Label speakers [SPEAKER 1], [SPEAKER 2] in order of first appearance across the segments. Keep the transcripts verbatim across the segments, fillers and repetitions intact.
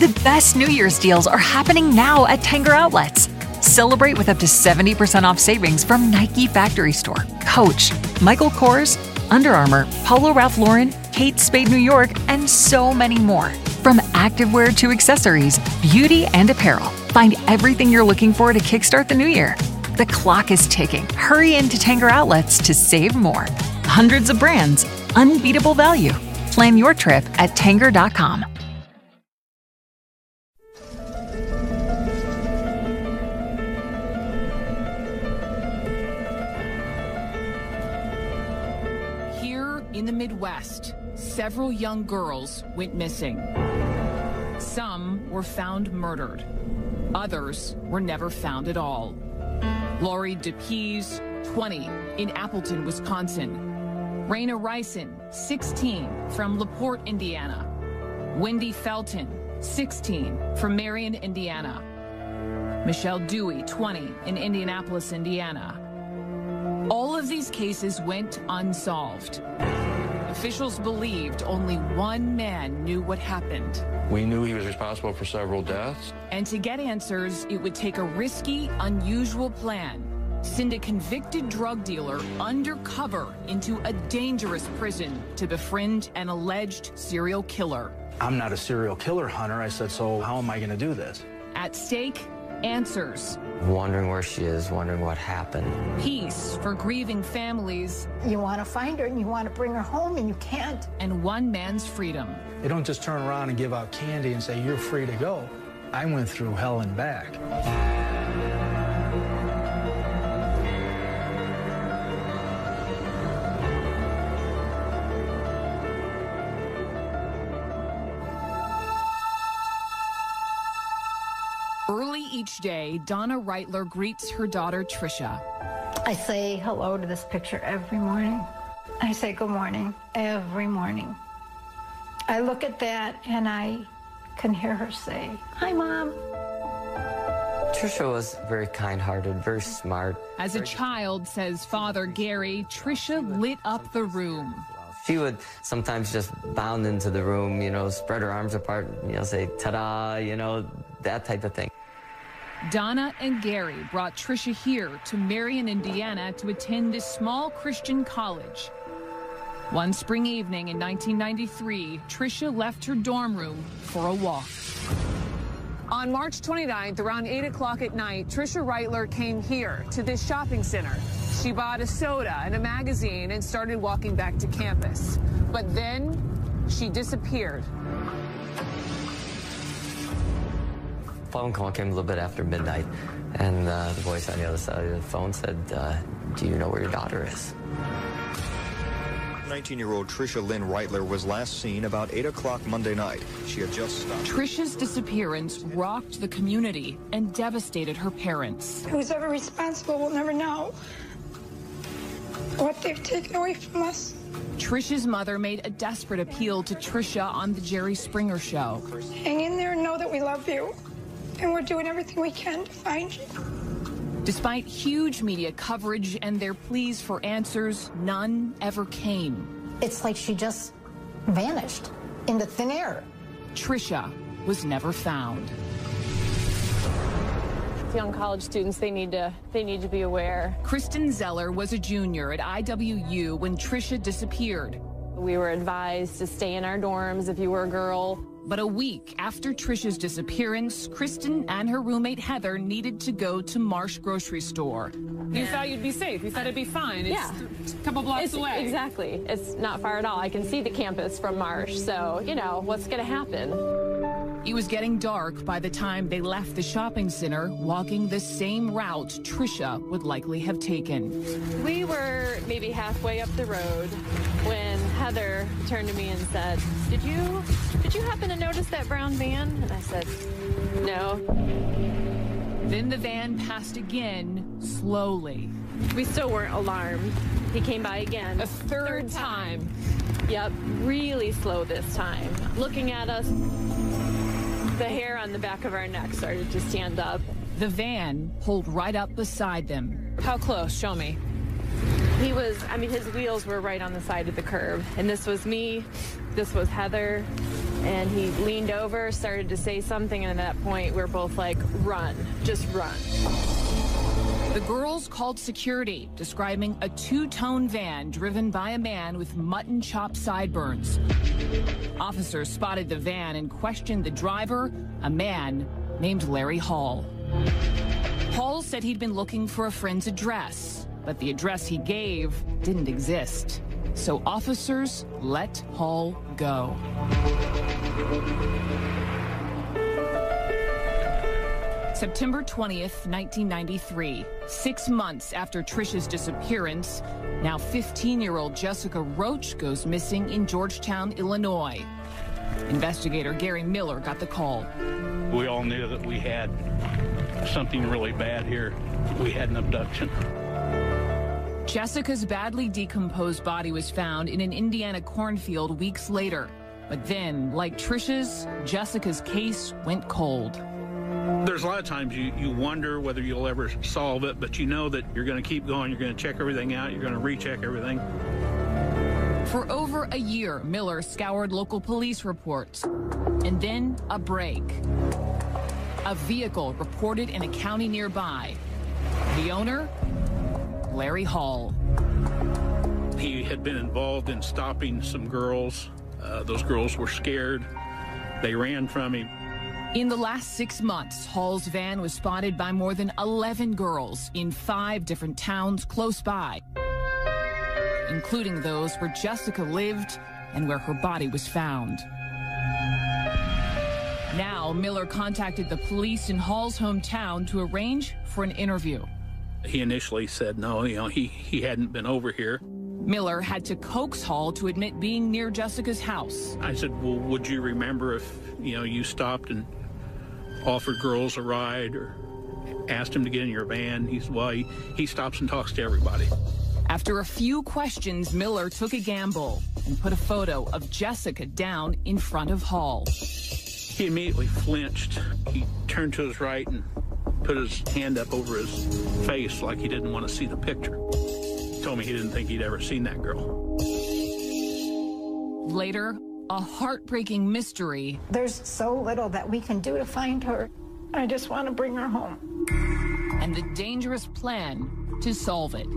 [SPEAKER 1] The best New Year's deals are happening now at Tanger Outlets. Celebrate with up to seventy percent off savings from Nike Factory Store, Coach, Michael Kors, Under Armour, Polo Ralph Lauren, Kate Spade New York, and so many more. From activewear to accessories, beauty and apparel, find everything you're looking for to kickstart the new year. The clock is ticking. Hurry into Tanger Outlets to save more. Hundreds of brands, unbeatable value. Plan your trip at tanger dot com.
[SPEAKER 2] In the Midwest, several young girls went missing. Some were found murdered. Others were never found at all. Lori DePease, twenty, in Appleton, Wisconsin. Raina Ryson, sixteen, from LaPorte, Indiana. Wendy Felton, sixteen, from Marion, Indiana. Michelle Dewey, twenty, in Indianapolis, Indiana. All of these cases went unsolved. Officials believed only one man knew what happened.
[SPEAKER 3] We knew he was responsible for several deaths.
[SPEAKER 2] And to get answers, it would take a risky, unusual plan. Send a convicted drug dealer undercover into a dangerous prison to befriend an alleged serial killer.
[SPEAKER 4] I'm not a serial killer hunter. I said, so how am I going to do this?
[SPEAKER 2] At stake, answers.
[SPEAKER 5] Wondering where she is, wondering what happened.
[SPEAKER 2] Peace for grieving families.
[SPEAKER 6] You want to find her and you want to bring her home and you can't.
[SPEAKER 2] And one man's freedom.
[SPEAKER 4] They don't just turn around and give out candy and say, you're free to go. I went through hell and back.
[SPEAKER 2] Early each day, Donna Reitler greets her daughter, Trisha.
[SPEAKER 6] I say hello to this picture every morning. I say good morning every morning. I look at that and I can hear her say, hi, Mom.
[SPEAKER 5] Trisha was very kind-hearted, very smart.
[SPEAKER 2] As a child, says Father Gary, Trisha lit up the room.
[SPEAKER 5] She would sometimes just bound into the room, you know, spread her arms apart, you know, say, ta-da, you know, that type of thing.
[SPEAKER 2] Donna and Gary brought Trisha here to Marion, Indiana to attend this small Christian college. One spring evening in nineteen ninety-three, Trisha left her dorm room for a walk.
[SPEAKER 7] On March twenty-ninth, around eight o'clock at night, Trisha Reitler came here to this shopping center. She bought a soda and a magazine and started walking back to campus. But then she disappeared.
[SPEAKER 5] Phone call came a little bit after midnight, and uh, the voice on the other side of the phone said, uh, do you know where your daughter is?
[SPEAKER 8] nineteen-year-old Trisha Lynn Reitler was last seen about eight o'clock Monday night. She had just stopped.
[SPEAKER 2] Trisha's disappearance rocked the community and devastated her parents.
[SPEAKER 9] Who's ever responsible will never know what they've taken away from us.
[SPEAKER 2] Trisha's mother made a desperate appeal to Trisha on the Jerry Springer Show.
[SPEAKER 9] Hang in there and know that we love you, and we're doing everything we can to find you.
[SPEAKER 2] Despite huge media coverage and their pleas for answers, none ever came.
[SPEAKER 6] It's like she just vanished into thin air.
[SPEAKER 2] Trisha was never found.
[SPEAKER 10] Young college students, they need to they need to be aware.
[SPEAKER 2] Kristen Zeller was a junior at I W U when Trisha disappeared.
[SPEAKER 10] We were advised to stay in our dorms if you were a girl.
[SPEAKER 2] But a week after Trisha's disappearance, Kristen and her roommate Heather needed to go to Marsh grocery store.
[SPEAKER 7] You thought you'd be safe. You thought it'd be fine. It's
[SPEAKER 10] Yeah.
[SPEAKER 7] a couple blocks
[SPEAKER 10] It's,
[SPEAKER 7] away.
[SPEAKER 10] Exactly. It's not far at all. I can see the campus from Marsh, so, you know, what's going to happen?
[SPEAKER 2] It was getting dark by the time they left the shopping center, walking the same route Trisha would likely have taken.
[SPEAKER 10] We were maybe halfway up the road when Heather turned to me and said, did you, did you happen to notice that brown van? And I said, no.
[SPEAKER 2] Then the van passed again, slowly.
[SPEAKER 10] We still weren't alarmed. He came by again.
[SPEAKER 2] A third, third time.
[SPEAKER 10] time. Yep, really slow this time. Looking at us, the hair on the back of our neck started to stand up.
[SPEAKER 2] The van pulled right up beside them.
[SPEAKER 7] How close? Show me.
[SPEAKER 10] He was, I mean, his wheels were right on the side of the curb. And this was me. This was Heather. And he leaned over, started to say something, and at that point, we're both like, run, just run.
[SPEAKER 2] The girls called security, describing a two-tone van driven by a man with mutton chop sideburns. Officers spotted the van and questioned the driver, a man named Larry Hall. Hall said he'd been looking for a friend's address, but the address he gave didn't exist. So officers let Hall go. September twentieth, nineteen ninety-three, six months after Trisha's disappearance, now fifteen-year-old Jessica Roach goes missing in Georgetown, Illinois. Investigator Gary Miller got the call.
[SPEAKER 11] We all knew that we had something really bad here. We had an abduction.
[SPEAKER 2] Jessica's badly decomposed body was found in an Indiana cornfield weeks later. But then, like Trisha's, Jessica's case went cold.
[SPEAKER 11] There's a lot of times you, you wonder whether you'll ever solve it, but you know that you're going to keep going, you're going to check everything out, you're going to recheck everything.
[SPEAKER 2] For over a year, Miller scoured local police reports. And then a break. A vehicle reported in a county nearby. The owner, Larry Hall.
[SPEAKER 11] He had been involved in stopping some girls. Uh, those girls were scared. They ran from him.
[SPEAKER 2] In the last six months, Hall's van was spotted by more than eleven girls in five different towns close by, including those where Jessica lived and where her body was found. Now, Miller contacted the police in Hall's hometown to arrange for an interview.
[SPEAKER 11] He initially said no, you know, he, he hadn't been over here.
[SPEAKER 2] Miller had to coax Hall to admit being near Jessica's house.
[SPEAKER 11] I said, well, would you remember if, you know, you stopped and offered girls a ride or asked him to get in your van? He said, well, he, he stops and talks to everybody.
[SPEAKER 2] After a few questions, Miller took a gamble and put a photo of Jessica down in front of Hall.
[SPEAKER 11] He immediately flinched. He turned to his right and put his hand up over his face like he didn't want to see the picture. He told me he didn't think he'd ever seen that girl.
[SPEAKER 2] Later, a heartbreaking mystery.
[SPEAKER 6] There's so little that we can do to find her. I just want to bring her home.
[SPEAKER 2] And the dangerous plan to solve it.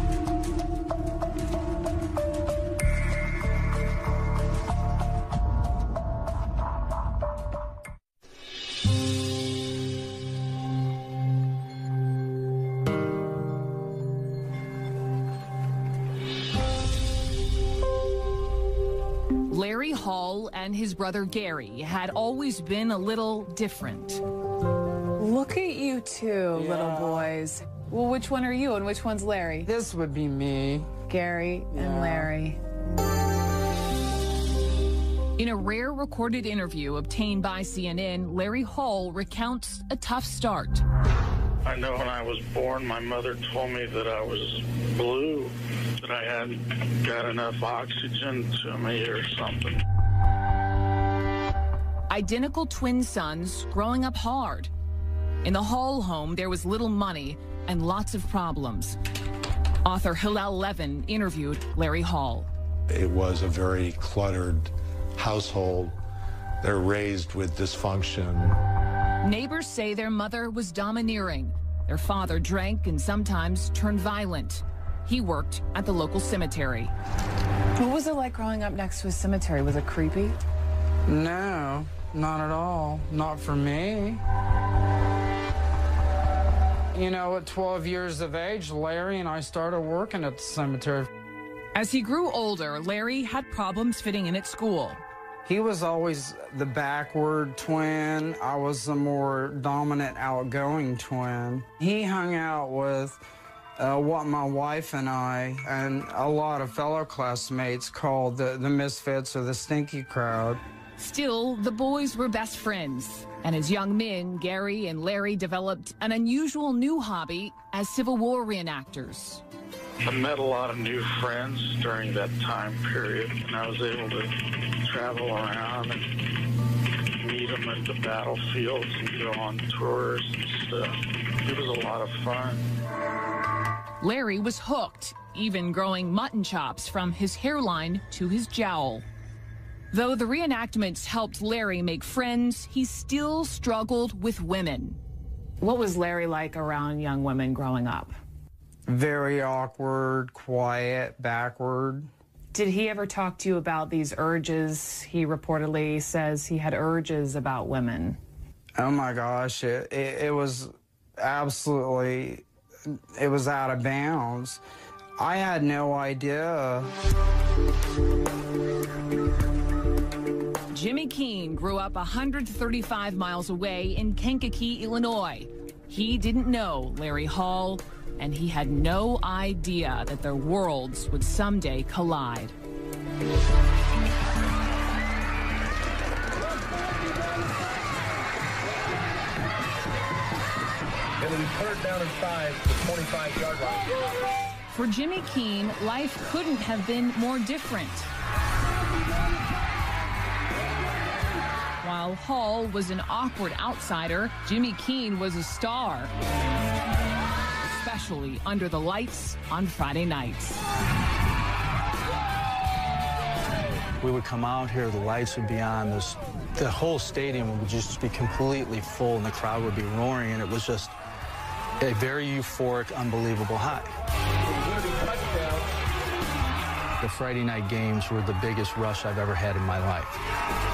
[SPEAKER 2] Larry Hall and his brother Gary had always been a little different.
[SPEAKER 7] Look at you two,
[SPEAKER 12] yeah.
[SPEAKER 7] little boys. Well, which one are you and which one's Larry?
[SPEAKER 12] This would be me.
[SPEAKER 7] Gary
[SPEAKER 12] yeah.
[SPEAKER 7] and Larry.
[SPEAKER 2] In a rare recorded interview obtained by C N N, Larry Hall recounts a tough start.
[SPEAKER 13] I know when I was born, my mother told me that I was blue, that I hadn't got enough oxygen to me or something.
[SPEAKER 2] Identical twin sons growing up hard. In the Hall home, there was little money and lots of problems. Author Hillel Levin interviewed Larry Hall.
[SPEAKER 14] It was a very cluttered household. They're raised with dysfunction.
[SPEAKER 2] Neighbors say their mother was domineering. Their father drank and sometimes turned violent. He worked at the local cemetery.
[SPEAKER 7] What was it like growing up next to a cemetery? Was it creepy?
[SPEAKER 12] No, not at all. Not for me. You know, at twelve years of age, Larry and I started working at the cemetery.
[SPEAKER 2] As he grew older, Larry had problems fitting in at school.
[SPEAKER 12] He was always the backward twin. I was the more dominant, outgoing twin. He hung out with uh, what my wife and I and a lot of fellow classmates called the, the misfits or the stinky crowd.
[SPEAKER 2] Still, the boys were best friends. And as young men, Gary and Larry developed an unusual new hobby as Civil War reenactors.
[SPEAKER 13] I met a lot of new friends during that time period, and I was able to travel around and meet them at the battlefields and go on tours and stuff. It was a lot of fun.
[SPEAKER 2] Larry was hooked, even growing mutton chops from his hairline to his jowl. Though the reenactments helped Larry make friends, he still struggled with women.
[SPEAKER 7] What was Larry like around young women growing up?
[SPEAKER 12] Very awkward, quiet, backward.
[SPEAKER 7] Did he ever talk to you about these urges? He reportedly says he had urges about women.
[SPEAKER 12] Oh my gosh, it, it, it was absolutely, it was out of bounds. I had no idea.
[SPEAKER 2] Jimmy Keene grew up one hundred thirty-five miles away in Kankakee, Illinois. He didn't know Larry Hall, and he had no idea that their worlds would someday collide.
[SPEAKER 15] It'll be third down and five, the twenty-five yard line.
[SPEAKER 2] For Jimmy Keene, life couldn't have been more different. While Hall was an awkward outsider, Jimmy Keene was a star, especially under the lights on Friday nights.
[SPEAKER 4] We would come out here, the lights would be on, this, the whole stadium would just be completely full and the crowd would be roaring, and it was just a very euphoric, unbelievable high. The Friday night games were the biggest rush I've ever had in my life.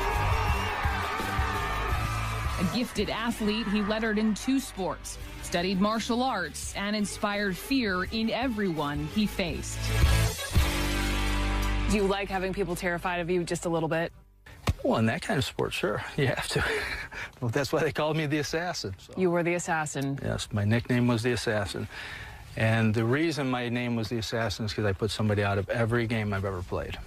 [SPEAKER 2] A gifted athlete, he lettered in two sports, studied martial arts, and inspired fear in everyone he faced.
[SPEAKER 7] Do you like having people terrified of you just a little bit?
[SPEAKER 4] Well, in that kind of sport, sure, you have to. Well, that's why they called me the Assassin. So.
[SPEAKER 7] You were the Assassin.
[SPEAKER 4] Yes, my nickname was the Assassin. And the reason my name was the Assassin is because I put somebody out of every game I've ever played.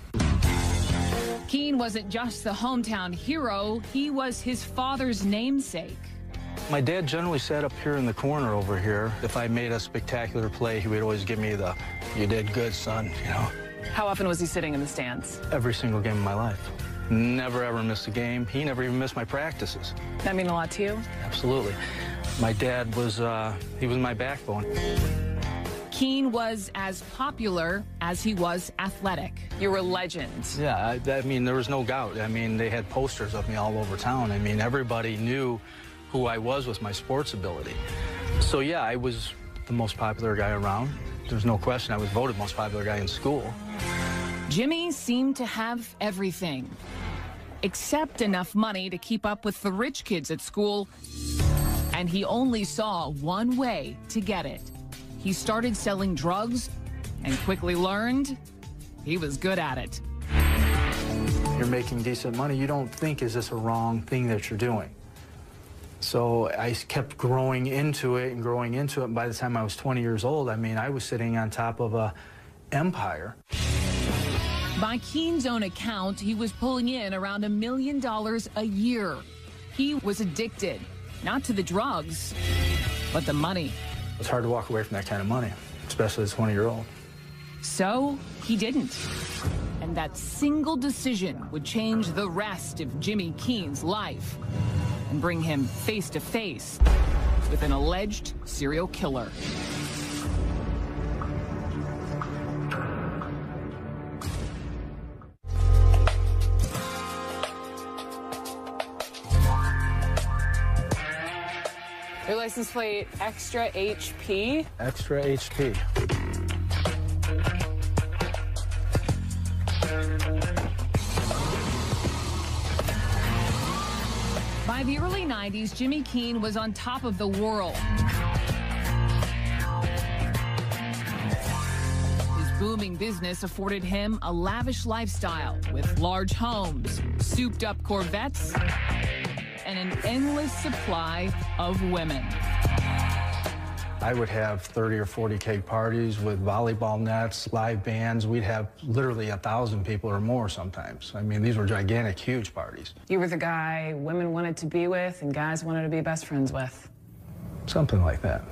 [SPEAKER 2] Keene wasn't just the hometown hero, he was his father's namesake.
[SPEAKER 4] My dad generally sat up here in the corner over here. If I made a spectacular play, he would always give me the, "You did good, son," you know.
[SPEAKER 7] How often was he sitting in the stands?
[SPEAKER 4] Every single game of my life. Never ever missed a game. He never even missed my practices.
[SPEAKER 7] That mean a lot to you?
[SPEAKER 4] Absolutely. My dad was, uh, he was my backbone.
[SPEAKER 2] Keene was as popular as he was athletic.
[SPEAKER 7] You were a legend.
[SPEAKER 4] Yeah, I, I mean, there was no doubt. I mean, they had posters of me all over town. I mean, everybody knew who I was with my sports ability. So, yeah, I was the most popular guy around. There's no question I was voted most popular guy in school.
[SPEAKER 2] Jimmy seemed to have everything, except enough money to keep up with the rich kids at school. And he only saw one way to get it. He started selling drugs and quickly learned he was good at it.
[SPEAKER 4] You're making decent money. You don't think, is this a wrong thing that you're doing? So I kept growing into it and growing into it. And by the time I was twenty years old, I mean, I was sitting on top of a empire.
[SPEAKER 2] By Keene's own account, he was pulling in around a million dollars a year. He was addicted, not to the drugs, but the money.
[SPEAKER 4] It's hard to walk away from that kind of money, especially as a twenty-year-old.
[SPEAKER 2] So he didn't. And that single decision would change the rest of Jimmy Keene's life and bring him face to face with an alleged serial killer.
[SPEAKER 7] Your license plate, extra H P?
[SPEAKER 4] Extra H P.
[SPEAKER 2] By the early nineties, Jimmy Keene was on top of the world. His booming business afforded him a lavish lifestyle with large homes, souped-up Corvettes, and an endless supply of women.
[SPEAKER 4] I would have thirty or forty keg parties with volleyball nets, live bands. We'd have literally a thousand people or more sometimes. I mean, these were gigantic, huge parties.
[SPEAKER 7] You were the guy women wanted to be with and guys wanted to be best friends with.
[SPEAKER 4] Something like that.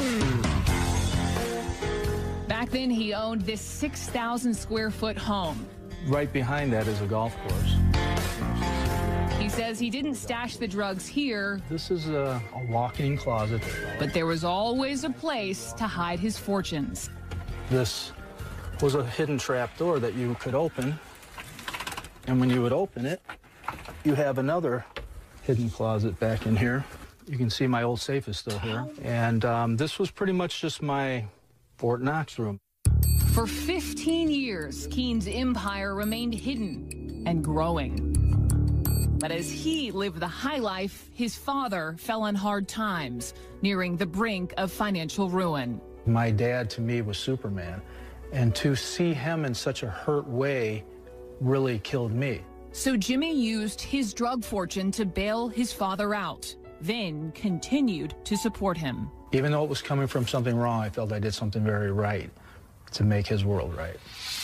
[SPEAKER 2] Back then, he owned this six thousand square foot home.
[SPEAKER 4] Right behind that is a golf course.
[SPEAKER 2] He says he didn't stash the drugs here.
[SPEAKER 4] This is a, a walk-in closet.
[SPEAKER 2] But there was always a place to hide his fortunes.
[SPEAKER 4] This was a hidden trap door that you could open And when you would open it, you have another hidden closet back in here. You can see my old safe is still here. And um, this was pretty much just my Fort Knox room.
[SPEAKER 2] For fifteen years, Keen's empire remained hidden and growing. But as he lived the high life, his father fell on hard times, nearing the brink of financial ruin.
[SPEAKER 4] My dad, to me, was Superman. And to see him in such a hurt way really killed me.
[SPEAKER 2] So Jimmy used his drug fortune to bail his father out, then continued to support him.
[SPEAKER 4] Even though it was coming from something wrong, I felt I did something very right to make his world right.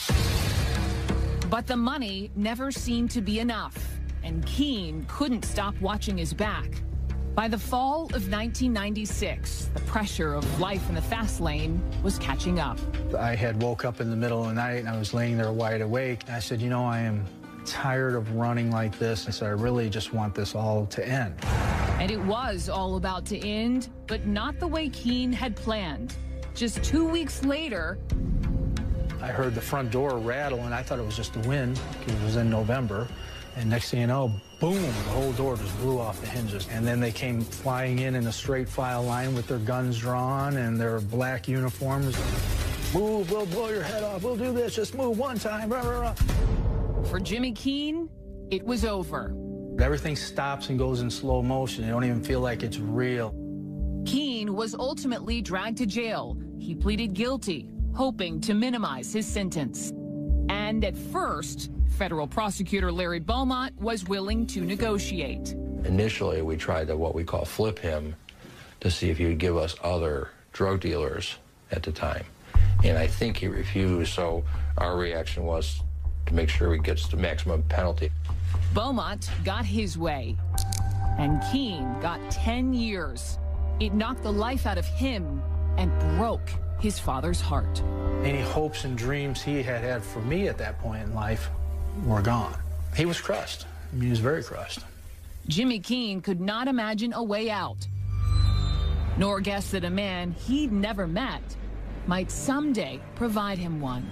[SPEAKER 2] But the money never seemed to be enough, and Keen couldn't stop watching his back. By the fall of nineteen ninety-six, the pressure of life in the fast lane was catching up.
[SPEAKER 4] I had woke up in the middle of the night and I was laying there wide awake. And I said, you know, I am tired of running like this. I said, I really just want this all to end.
[SPEAKER 2] And it was all about to end, but not the way Keen had planned. Just two weeks later,
[SPEAKER 4] I heard the front door rattle, and I thought it was just the wind, because it was in November. And next thing you know, boom, the whole door just blew off the hinges. And then they came flying in in a straight file line with their guns drawn and their black uniforms. Move, we'll blow your head off, we'll do this, just move one time, rah, rah, rah.
[SPEAKER 2] For Jimmy Keen, it was over.
[SPEAKER 4] Everything stops and goes in slow motion. You don't even feel like it's real.
[SPEAKER 2] Keen was ultimately dragged to jail. He pleaded guilty, hoping to minimize his sentence. And at first, federal prosecutor Larry Beaumont was willing to negotiate.
[SPEAKER 3] Initially, we tried to what we call flip him to see if he would give us other drug dealers at the time. And I think he refused, so our reaction was to make sure he gets the maximum penalty.
[SPEAKER 2] Beaumont got his way, and Keen got ten years. It knocked the life out of him and broke his father's heart.
[SPEAKER 4] Any hopes and dreams he had had for me at that point in life were gone. He was crushed. I mean, he was very crushed.
[SPEAKER 2] Jimmy Keen could not imagine a way out, nor guess that a man he'd never met might someday provide him one.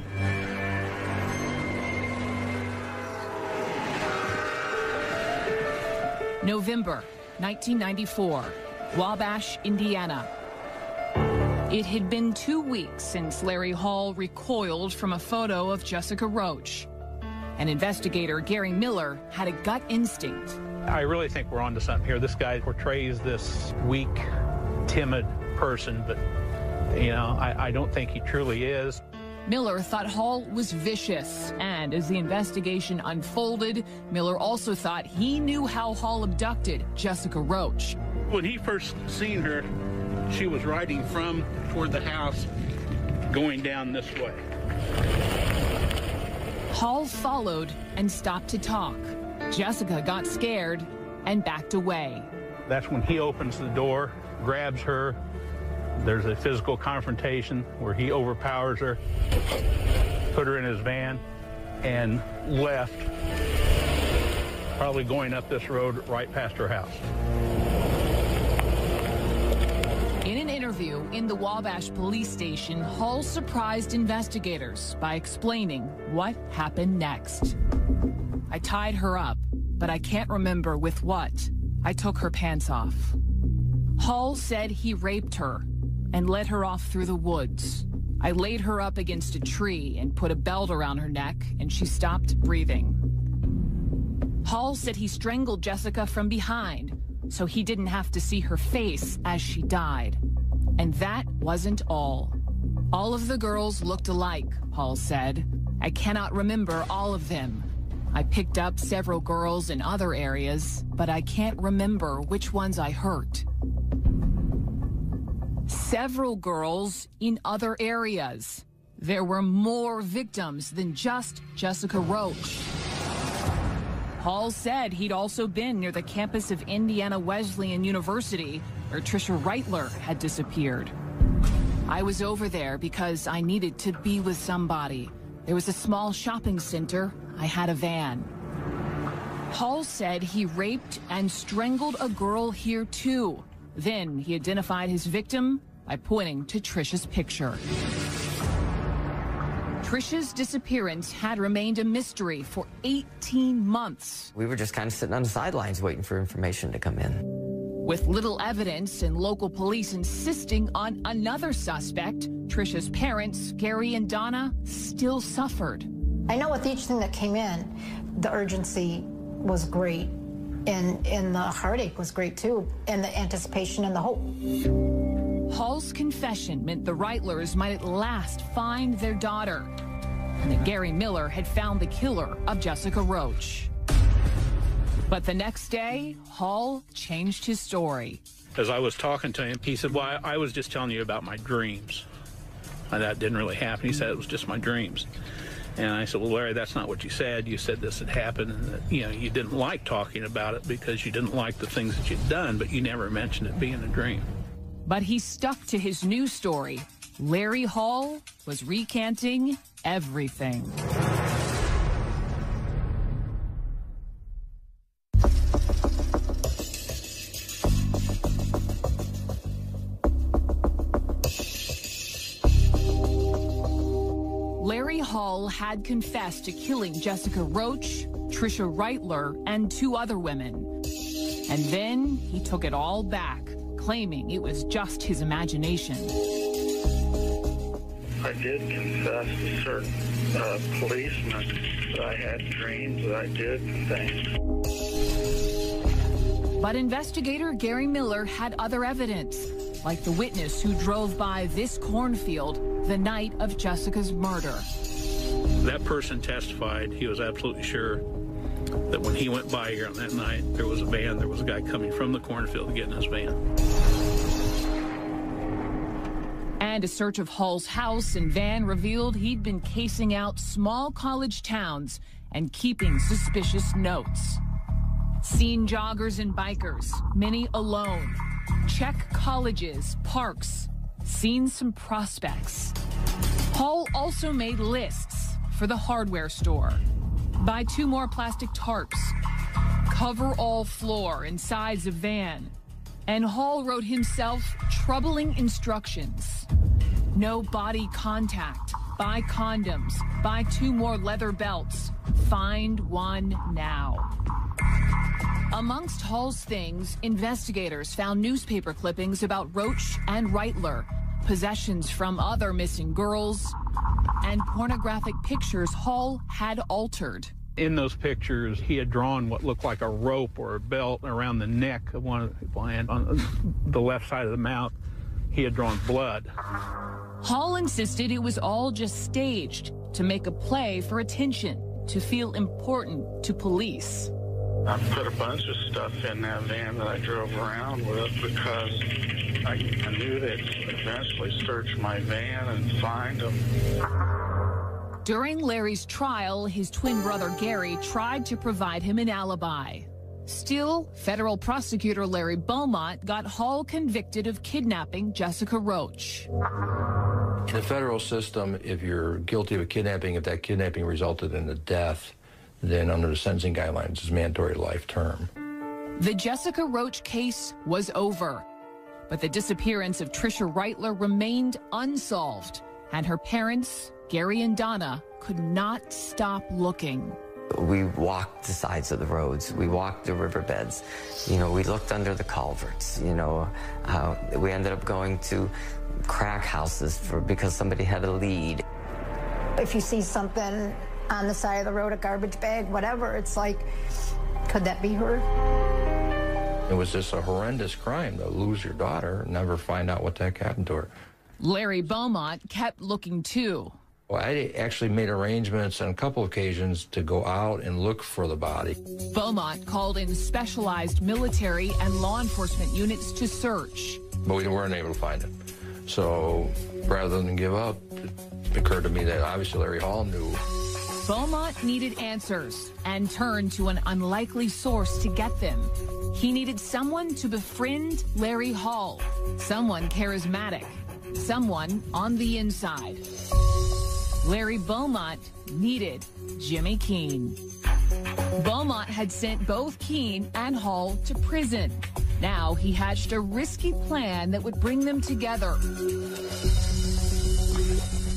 [SPEAKER 2] November nineteen ninety-four, Wabash, Indiana. It had been two weeks since Larry Hall recoiled from a photo of Jessica Roach. And investigator Gary Miller had a gut instinct.
[SPEAKER 11] I really think we're onto something here. This guy portrays this weak, timid person, but, you know, I, I don't think he truly is.
[SPEAKER 2] Miller thought Hall was vicious, and as the investigation unfolded, Miller also thought he knew how Hall abducted Jessica Roach.
[SPEAKER 11] When he first seen her, she was riding from toward the house, going down this way.
[SPEAKER 2] Hall followed and stopped to talk. Jessica got scared and backed away.
[SPEAKER 11] That's when he opens the door, grabs her. There's a physical confrontation where he overpowers her, put her in his van, and left, probably going up this road right past her house.
[SPEAKER 2] In an interview in the Wabash police station, Hall surprised investigators by explaining what happened next. I tied her up, but I can't remember with what. I took her pants off. Hall said he raped her and led her off through the woods. I laid her up against a tree and put a belt around her neck, and she stopped breathing. Hall said he strangled Jessica from behind, so he didn't have to see her face as she died. And that wasn't all. All of the girls looked alike, Hall said. I cannot remember all of them. I picked up several girls in other areas, but I can't remember which ones I hurt. Several girls in other areas. There were more victims than just Jessica Roach. Hall said he'd also been near the campus of Indiana Wesleyan University, where Tricia Reitler had disappeared. I was over there because I needed to be with somebody. There was a small shopping center. I had a van. Hall said he raped and strangled a girl here too. Then he identified his victim by pointing to Tricia's picture. Trisha's disappearance had remained a mystery for eighteen months.
[SPEAKER 5] We were just kind of sitting on the sidelines waiting for information to come in.
[SPEAKER 2] With little evidence and local police insisting on another suspect, Trisha's parents, Gary and Donna, still suffered.
[SPEAKER 6] I know with each thing that came in, the urgency was great, and, and the heartache was great too, and the anticipation and the hope.
[SPEAKER 2] Hall's confession meant the Reitlers might at last find their daughter, and that Gary Miller had found the killer of Jessica Roach. But the next day, Hall changed his story.
[SPEAKER 11] As I was talking to him, he said, well, I, I was just telling you about my dreams. And that didn't really happen. He said it was just my dreams. And I said, well, Larry, that's not what you said. You said this had happened, and that, you know, you didn't like talking about it because you didn't like the things that you'd done, but you never mentioned it being a dream.
[SPEAKER 2] But he stuck to his new story. Larry Hall was recanting everything. Larry Hall had confessed to killing Jessica Roach, Trisha Reitler, and two other women. And then he took it all back, claiming it was just his imagination.
[SPEAKER 13] I did confess to certain uh, policemen that I had dreams, that I did things.
[SPEAKER 2] But investigator Gary Miller had other evidence, like the witness who drove by this cornfield the night of Jessica's murder.
[SPEAKER 11] That person testified he was absolutely sure that when he went by here on that night, there was a van, there was a guy coming from the cornfield to get in his van.
[SPEAKER 2] And a search of Hall's house and van revealed he'd been casing out small college towns and keeping suspicious notes. Seen joggers and bikers, many alone. Check colleges, parks. Seen some prospects. Hall also made lists for the hardware store. Buy two more plastic tarps. Cover all floor and sides of van. And Hall wrote himself troubling instructions. No body contact. Buy condoms. Buy two more leather belts. Find one now. Amongst Hall's things, investigators found newspaper clippings about Roach and Reitler, possessions from other missing girls, and pornographic pictures Hall had altered.
[SPEAKER 11] In those pictures, he had drawn what looked like a rope or a belt around the neck of one of the people, and on the left side of the mouth, he had drawn blood.
[SPEAKER 2] Hall insisted it was all just staged to make a play for attention, to feel important to police.
[SPEAKER 13] I put a bunch of stuff in that van that I drove around with because I, I knew they'd eventually search my van and find them.
[SPEAKER 2] During Larry's trial, his twin brother Gary tried to provide him an alibi. Still, federal prosecutor Larry Beaumont got Hall convicted of kidnapping Jessica Roach.
[SPEAKER 3] In the federal system, if you're guilty of a kidnapping, if that kidnapping resulted in a death, then under the sentencing guidelines, it's mandatory life term.
[SPEAKER 2] The Jessica Roach case was over, but the disappearance of Trisha Reitler remained unsolved, and her parents, Gary and Donna, could not stop looking.
[SPEAKER 5] We walked the sides of the roads. We walked the riverbeds. You know, we looked under the culverts. You know, uh, we ended up going to crack houses for because somebody had a lead.
[SPEAKER 6] If you see something on the side of the road, a garbage bag, whatever, it's like, could that be her?
[SPEAKER 3] It was just a horrendous crime to lose your daughter and never find out what the heck happened to her.
[SPEAKER 2] Larry Beaumont kept looking too.
[SPEAKER 3] Well, I actually made arrangements on a couple occasions to go out and look for the body.
[SPEAKER 2] Beaumont called in specialized military and law enforcement units to search.
[SPEAKER 3] But we weren't able to find it. So rather than give up, it occurred to me that obviously Larry Hall knew.
[SPEAKER 2] Beaumont needed answers and turned to an unlikely source to get them. He needed someone to befriend Larry Hall, someone charismatic, someone on the inside. Larry Beaumont needed Jimmy Keene. Beaumont had sent both Keene and Hall to prison. Now he hatched a risky plan that would bring them together.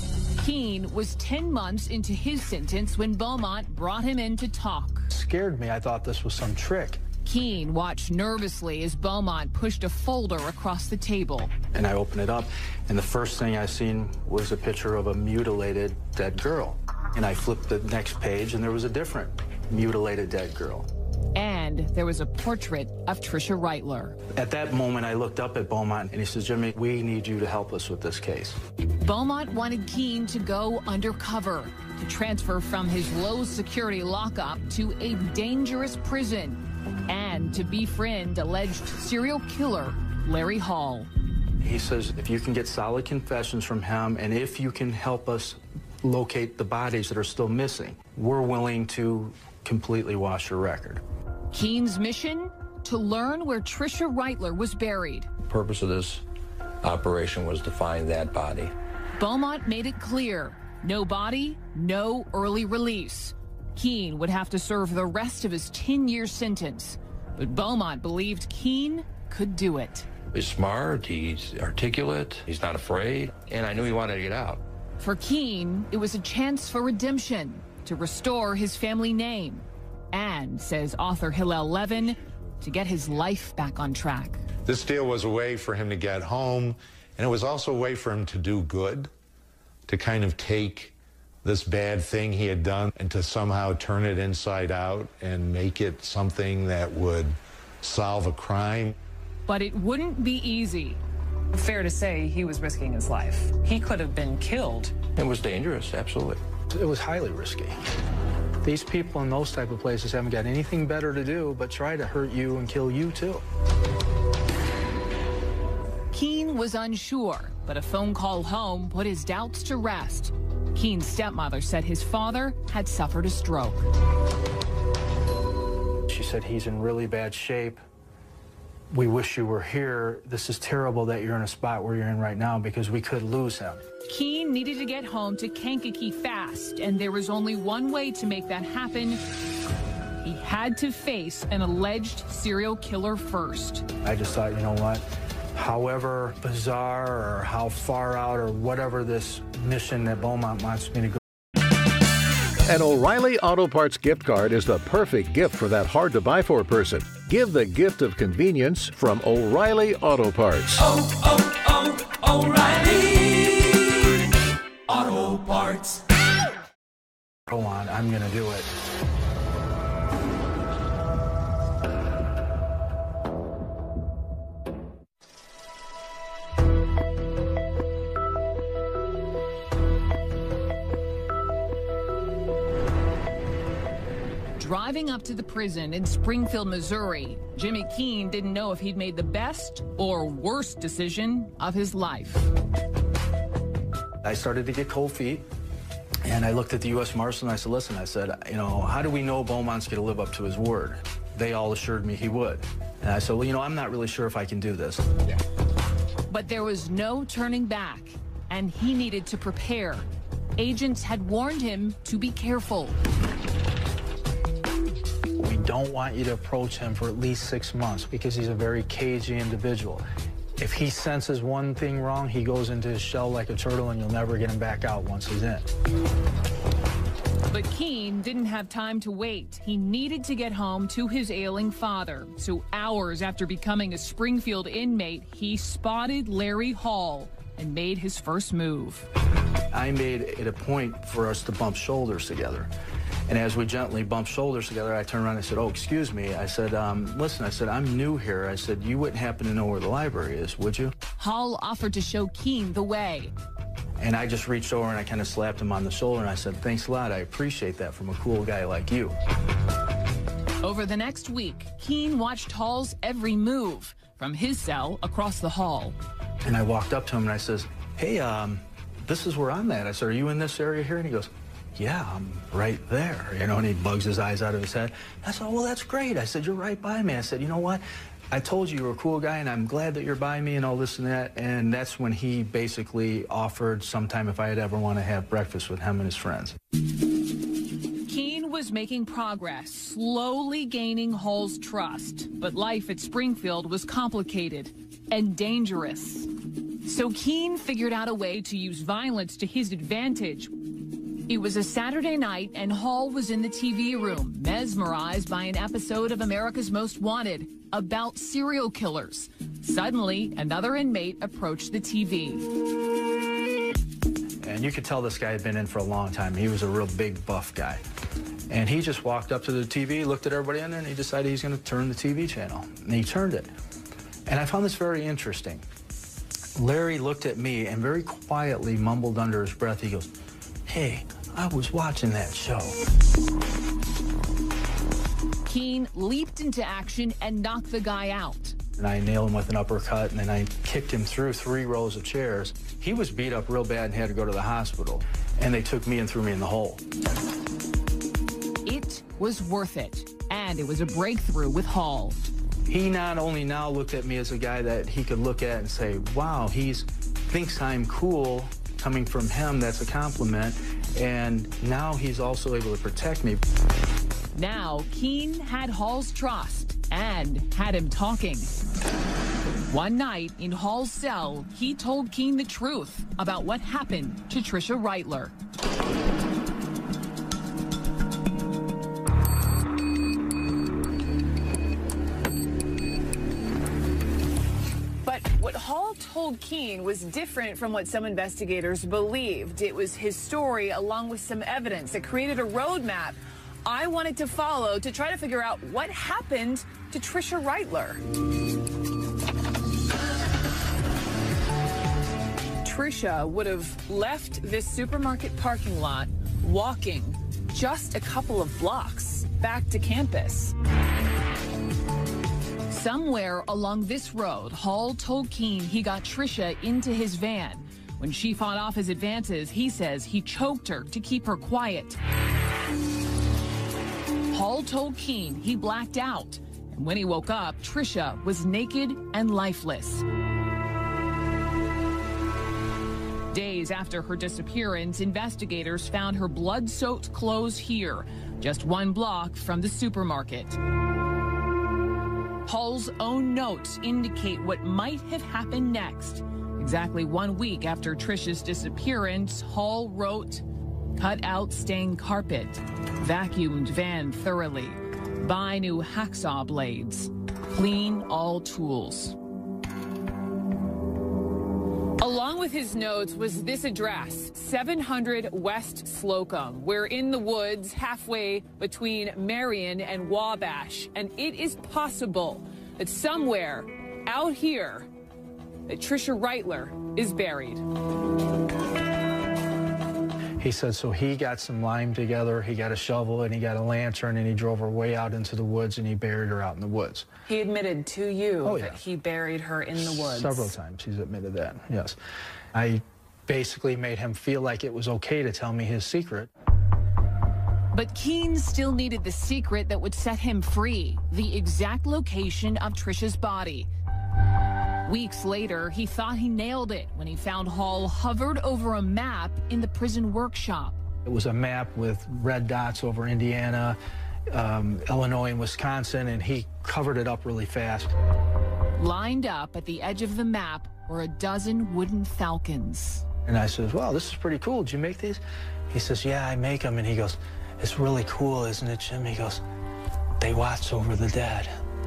[SPEAKER 2] Keene was ten months into his sentence when Beaumont brought him in to talk.
[SPEAKER 4] Scared me. I thought this was some trick.
[SPEAKER 2] Keene watched nervously as Beaumont pushed a folder across the table.
[SPEAKER 4] And I opened it up, and the first thing I seen was a picture of a mutilated dead girl. And I flipped the next page, and there was a different mutilated dead girl.
[SPEAKER 2] And there was a portrait of Tricia Reitler.
[SPEAKER 4] At that moment, I looked up at Beaumont, and he says, Jimmy, we need you to help us with this case.
[SPEAKER 2] Beaumont wanted Keene to go undercover, to transfer from his low security lockup to a dangerous prison, and to befriend alleged serial killer Larry Hall.
[SPEAKER 4] He says, if you can get solid confessions from him, and if you can help us locate the bodies that are still missing, we're willing to completely wash your record.
[SPEAKER 2] Keene's mission? To learn where Tricia Reitler was buried.
[SPEAKER 3] The purpose of this operation was to find that body.
[SPEAKER 2] Beaumont made it clear, no body, no early release. Keene would have to serve the rest of his ten-year sentence, but Beaumont believed Keene could do it.
[SPEAKER 3] He's smart, he's articulate, he's not afraid, and I knew he wanted to get out.
[SPEAKER 2] For Keene, it was a chance for redemption, to restore his family name, and, says author Hillel Levin, to get his life back on track.
[SPEAKER 14] This deal was a way for him to get home, and it was also a way for him to do good, to kind of take this bad thing he had done and to somehow turn it inside out and make it something that would solve a crime.
[SPEAKER 2] But it wouldn't be easy.
[SPEAKER 7] Fair to say he was risking his life. He could have been killed.
[SPEAKER 3] It was dangerous, absolutely.
[SPEAKER 4] It was highly risky. These people in those type of places haven't got anything better to do but try to hurt you and kill you too.
[SPEAKER 2] Keene was unsure, but a phone call home put his doubts to rest. Keene's stepmother said his father had suffered a stroke.
[SPEAKER 4] She said he's in really bad shape. We wish you were here. This is terrible that you're in a spot where you're in right now because we could lose him.
[SPEAKER 2] Keene needed to get home to Kankakee fast, and there was only one way to make that happen. He had to face an alleged serial killer first.
[SPEAKER 4] I just thought, you know what? However bizarre or how far out or whatever this mission that Beaumont wants me to go.
[SPEAKER 16] An O'Reilly Auto Parts gift card is the perfect gift for that hard-to-buy-for person. Give the gift of convenience from O'Reilly Auto Parts.
[SPEAKER 17] Oh, oh, oh, O'Reilly Auto Parts.
[SPEAKER 4] Go on, I'm going to do it.
[SPEAKER 2] Driving up to the prison in Springfield, Missouri, Jimmy Keene didn't know if he'd made the best or worst decision of his life.
[SPEAKER 4] I started to get cold feet, and I looked at the U S Marshal and I said, listen, I said, you know, how do we know Beaumont's going to live up to his word? They all assured me he would. And I said, well, you know, I'm not really sure if I can do this. Yeah.
[SPEAKER 2] But there was no turning back, and he needed to prepare. Agents had warned him to be careful.
[SPEAKER 4] We don't want you to approach him for at least six months because he's a very cagey individual. If he senses one thing wrong, he goes into his shell like a turtle and you'll never get him back out once he's in.
[SPEAKER 2] But Keene didn't have time to wait. He needed to get home to his ailing father. So hours after becoming a Springfield inmate, he spotted Larry Hall and made his first move.
[SPEAKER 4] I made it a point for us to bump shoulders together. And as we gently bumped shoulders together, I turned around and I said, oh, excuse me. I said, um, listen, I said, I'm new here. I said, you wouldn't happen to know where the library is, would you?
[SPEAKER 2] Hall offered to show Keene the way.
[SPEAKER 4] And I just reached over and I kind of slapped him on the shoulder and I said, thanks a lot. I appreciate that from a cool guy like you.
[SPEAKER 2] Over the next week, Keene watched Hall's every move from his cell across the hall.
[SPEAKER 4] And I walked up to him and I says, hey, um, this is where I'm at. I said, are you in this area here? And he goes, yeah, I'm right there, you know, and he bugs his eyes out of his head. I said, oh, well, that's great. I said, you're right by me. I said, you know what? I told you you were a cool guy, and I'm glad that you're by me and all this and that. And that's when he basically offered sometime if I'd ever want to have breakfast with him and his friends.
[SPEAKER 2] Keene was making progress, slowly gaining Hall's trust. But life at Springfield was complicated and dangerous. So Keene figured out a way to use violence to his advantage. It was a Saturday night, and Hall was in the T V room, mesmerized by an episode of America's Most Wanted about serial killers. Suddenly, another inmate approached the T V.
[SPEAKER 4] And you could tell this guy had been in for a long time. He was a real big, buff guy. And he just walked up to the T V, looked at everybody in there, and he decided he's going to turn the T V channel. And he turned it. And I found this very interesting. Larry looked at me and very quietly mumbled under his breath. He goes, "Hey, I was watching that show."
[SPEAKER 2] Keene leaped into action and knocked the guy out.
[SPEAKER 4] And I nailed him with an uppercut, and then I kicked him through three rows of chairs. He was beat up real bad and had to go to the hospital. And they took me and threw me in the hole.
[SPEAKER 2] It was worth it, and it was a breakthrough with Hall.
[SPEAKER 4] He not only now looked at me as a guy that he could look at and say, wow, he thinks I'm cool. Coming from him, that's a compliment. And now he's also able to protect me.
[SPEAKER 2] Now, Keene had Hall's trust and had him talking. One night in Hall's cell, he told Keene the truth about what happened to Tricia Reitler.
[SPEAKER 7] But what Hall told Keene was different from what some investigators believed. It was his story along with some evidence that created a roadmap I wanted to follow to try to figure out what happened to Tricia Reitler. Tricia would have left this supermarket parking lot walking just a couple of blocks back to campus.
[SPEAKER 2] Somewhere along this road, Hall told Keene he got Tricia into his van. When she fought off his advances, he says he choked her to keep her quiet. Hall told Keene he blacked out, and when he woke up, Tricia was naked and lifeless. Days after her disappearance, investigators found her blood-soaked clothes here, just one block from the supermarket. Hall's own notes indicate what might have happened next. Exactly one week after Tricia's disappearance, Hall wrote, "Cut out stained carpet, vacuumed van thoroughly, buy new hacksaw blades, clean all tools."
[SPEAKER 7] Along with his notes was this address, seven hundred West Slocum. We're in the woods halfway between Marion and Wabash, and it is possible that somewhere out here that Tricia Reitler is buried.
[SPEAKER 4] He said, so he got some lime together, he got a shovel, and he got a lantern, and he drove her way out into the woods, and he buried her out in the woods.
[SPEAKER 7] He admitted to you
[SPEAKER 4] oh, yeah.
[SPEAKER 7] that he buried her in the woods.
[SPEAKER 4] Several times he's admitted that, yes. I basically made him feel like it was okay to tell me his secret.
[SPEAKER 2] But Keene still needed the secret that would set him free, the exact location of Tricia's body. Weeks later, he thought he nailed it when he found Hall hovered over a map in the prison workshop.
[SPEAKER 4] It was a map with red dots over Indiana, um, Illinois, and Wisconsin, and he covered it up really fast.
[SPEAKER 2] Lined up at the edge of the map were a dozen wooden falcons.
[SPEAKER 4] And I said, wow, this is pretty cool. Did you make these? He says, yeah, I make them. And he goes, it's really cool, isn't it, Jim? He goes, they watch over the dead.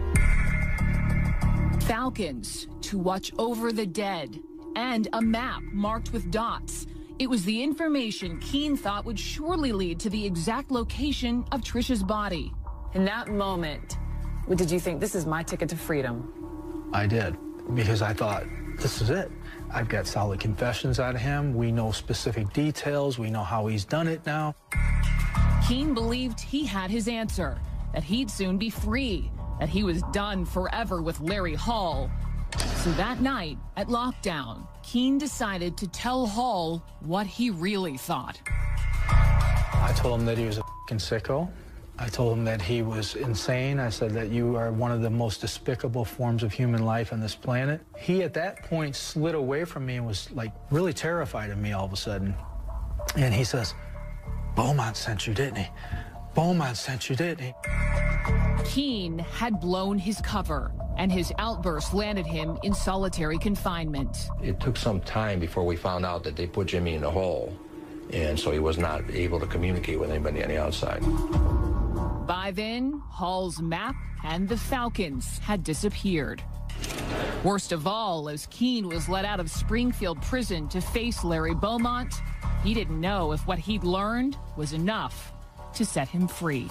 [SPEAKER 2] Falcons to watch over the dead, and a map marked with dots. It was the information Keene thought would surely lead to the exact location of Tricia's body.
[SPEAKER 7] In that moment, what did you think? This is my ticket to freedom.
[SPEAKER 4] I did, because I thought, this is it. I've got solid confessions out of him. We know specific details. We know how he's done it now.
[SPEAKER 2] Keene believed he had his answer, that he'd soon be free, that he was done forever with Larry Hall. So that night at lockdown, Keene decided to tell Hall what he really thought.
[SPEAKER 4] I told him that he was a f***ing sicko. I told him that he was insane. I said that you are one of the most despicable forms of human life on this planet. He, at that point, slid away from me and was, like, really terrified of me all of a sudden. And he says, Beaumont sent you, didn't he? Beaumont sent you, didn't he?
[SPEAKER 2] Keene had blown his cover. and his outburst landed him in solitary confinement.
[SPEAKER 3] It took some time before we found out that they put Jimmy in a hole, and so he was not able to communicate with anybody on the outside.
[SPEAKER 2] By then, Hall's map and the Falcons had disappeared. Worst of all, as Keene was let out of Springfield prison to face Larry Beaumont, he didn't know if what he'd learned was enough to set him free.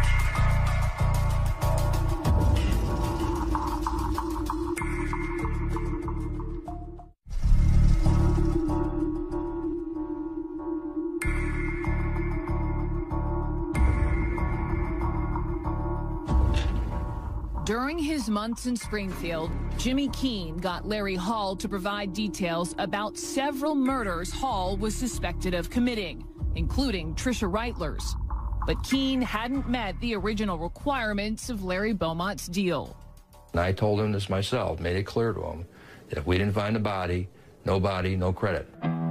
[SPEAKER 2] During his months in Springfield, Jimmy Keene got Larry Hall to provide details about several murders Hall was suspected of committing, including Tricia Reitler's. But Keene hadn't met the original requirements of Larry Beaumont's deal.
[SPEAKER 3] And I told him this myself, made it clear to him, that if we didn't find the body, no body, no credit.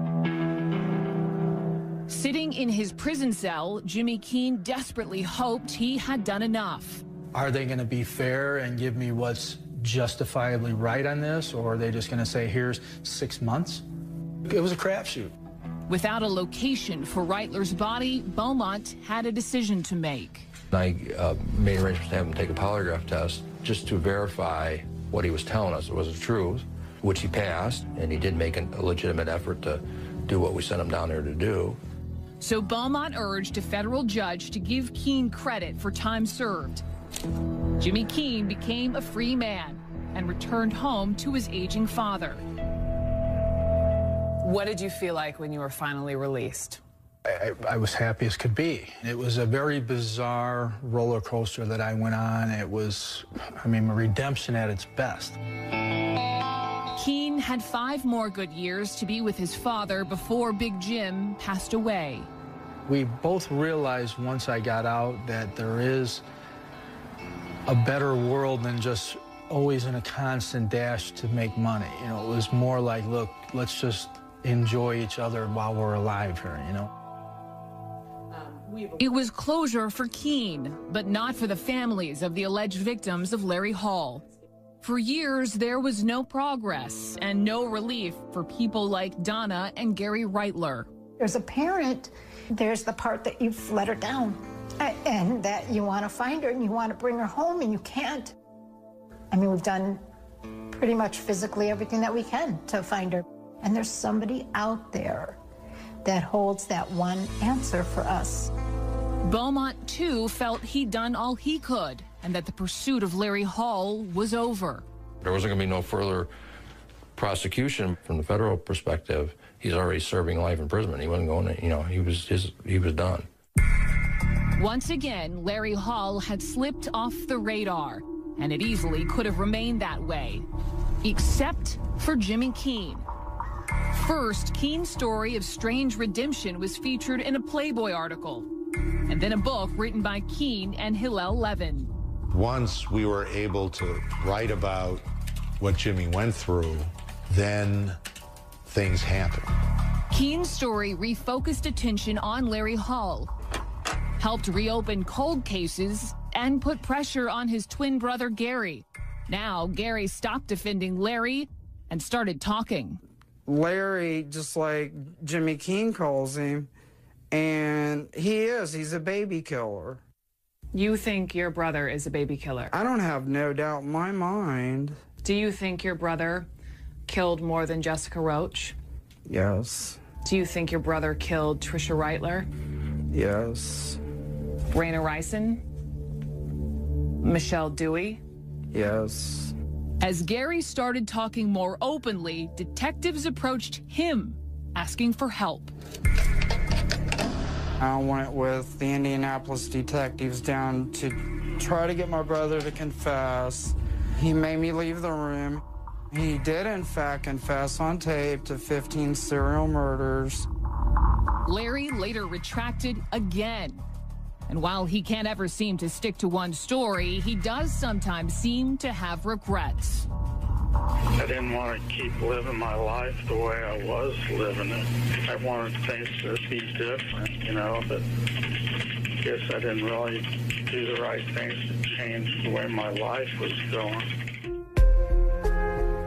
[SPEAKER 2] Sitting in his prison cell, Jimmy Keene desperately hoped he had done enough.
[SPEAKER 4] Are they going to be fair and give me what's justifiably right on this, or are they just going to say, here's six months? It was a crapshoot.
[SPEAKER 2] Without a location for Reitler's body, Beaumont had a decision to make.
[SPEAKER 3] I uh, made arrangements to have him take a polygraph test just to verify what he was telling us was the truth, which he passed, and he did make a legitimate effort to do what we sent him down there to do.
[SPEAKER 2] So Beaumont urged a federal judge to give Keene credit for time served. Jimmy Keene became a free man and returned home to his aging father.
[SPEAKER 7] What did you feel like when you were finally released?
[SPEAKER 4] I, I was happy as could be. It was a very bizarre roller coaster that I went on. It was, I mean, redemption at its best.
[SPEAKER 2] Keene had five more good years to be with his father before Big Jim passed away.
[SPEAKER 4] We both realized once I got out that there is a better world than just always in a constant dash to make money. You know, it was more like, look, let's just enjoy each other while we're alive here, you know?
[SPEAKER 2] It was closure for Keene, but not for the families of the alleged victims of Larry Hall. For years, there was no progress and no relief for people like Donna and Gary Reitler.
[SPEAKER 6] As a parent, there's the part that you've let her down, and that you want to find her and you want to bring her home and you can't. I mean, we've done pretty much physically everything that we can to find her. And there's somebody out there that holds that one answer for us.
[SPEAKER 2] Beaumont, too, felt he'd done all he could and that the pursuit of Larry Hall was over.
[SPEAKER 3] There wasn't going to be no further prosecution from the federal perspective. He's already serving life imprisonment. He wasn't going to, you know, he was, his, he was done.
[SPEAKER 2] Once again, Larry Hall had slipped off the radar, and it easily could have remained that way, except for Jimmy Keene. First, Keene's story of strange redemption was featured in a Playboy article, and then a book written by Keene and Hillel Levin.
[SPEAKER 14] Once we were able to write about what Jimmy went through, then things happened.
[SPEAKER 2] Keene's story refocused attention on Larry Hall, helped reopen cold cases, and put pressure on his twin brother, Gary. Now, Gary stopped defending Larry and started talking.
[SPEAKER 12] Larry, just like Jimmy Keene calls him, and he is, he's a baby killer.
[SPEAKER 7] You think your brother is a baby killer?
[SPEAKER 12] I don't have no doubt in my mind.
[SPEAKER 7] Do you think your brother killed more than Jessica Roach?
[SPEAKER 12] Yes.
[SPEAKER 7] Do you think your brother killed Tricia Reitler?
[SPEAKER 12] Yes.
[SPEAKER 7] Raina Ricin? Michelle Dewey?
[SPEAKER 12] Yes.
[SPEAKER 2] As Gary started talking more openly, detectives approached him, asking for help.
[SPEAKER 12] I went with the Indianapolis detectives down to try to get my brother to confess. He made me leave the room. He did, in fact, confess on tape to fifteen serial murders.
[SPEAKER 2] Larry later retracted again. And while he can't ever seem to stick to one story, he does sometimes seem to have regrets.
[SPEAKER 13] I didn't want to keep living my life the way I was living it. I wanted things to be different, you know, but I guess I didn't really do the right things to change the way my life was going.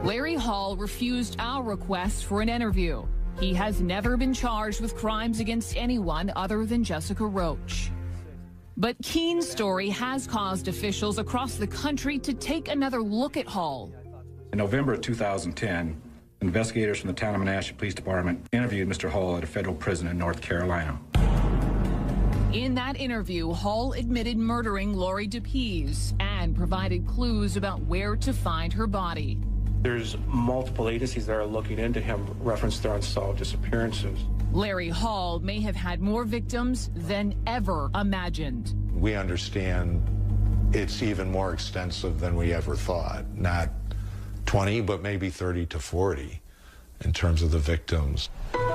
[SPEAKER 2] Larry Hall refused our request for an interview. He has never been charged with crimes against anyone other than Jessica Roach. But Keen's story has caused officials across the country to take another look at Hall.
[SPEAKER 18] In November of two thousand ten, investigators from the town of Menasha Police Department interviewed Mister Hall at a federal prison in North Carolina.
[SPEAKER 2] In that interview, Hall admitted murdering Lori DePease and provided clues about where to find her body.
[SPEAKER 19] There's multiple agencies that are looking into him, reference their unsolved disappearances.
[SPEAKER 2] Larry Hall may have had more victims than ever imagined.
[SPEAKER 14] We understand it's even more extensive than we ever thought. Not twenty, but maybe thirty to forty in terms of the victims.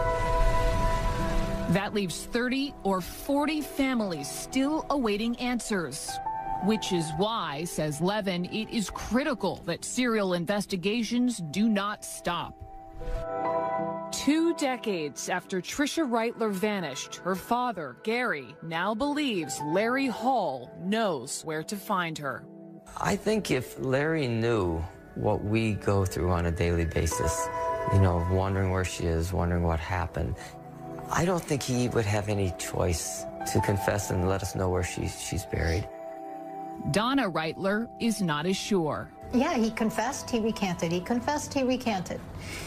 [SPEAKER 2] That leaves thirty or forty families still awaiting answers. Which is why, says Levin, it is critical that serial investigations do not stop. Two decades after Tricia Reitler vanished, her father, Gary, now believes Larry Hall knows where to find her.
[SPEAKER 5] I think if Larry knew what we go through on a daily basis, you know, wondering where she is, wondering what happened, I don't think he would have any choice to confess and let us know where she, she's buried.
[SPEAKER 2] Donna Reitler is not as sure.
[SPEAKER 6] Yeah, he confessed, he recanted. He confessed, he recanted.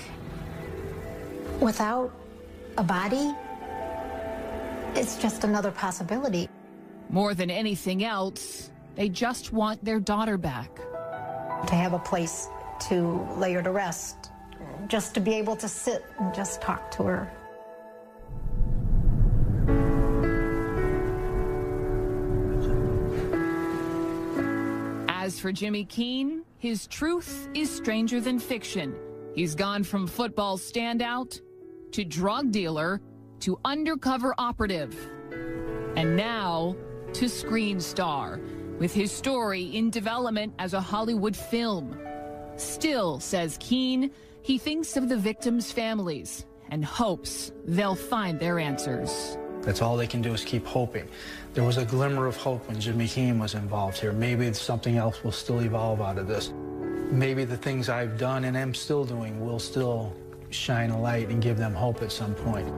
[SPEAKER 6] Without a body, it's just another possibility.
[SPEAKER 2] More than anything else, they just want their daughter back.
[SPEAKER 6] To have a place to lay her to rest, just to be able to sit and just talk to her.
[SPEAKER 2] As for Jimmy Keen, his truth is stranger than fiction. He's gone from football standout to drug dealer to undercover operative, and now to screen star, with his story in development as a Hollywood film. Still, says Keen, he thinks of the victims' families and hopes they'll find their answers.
[SPEAKER 4] That's all they can do is keep hoping. There was a glimmer of hope when Jimmy Keen was involved here. Maybe something else will still evolve out of this. Maybe the things I've done and am still doing will still shine a light and give them hope at some point.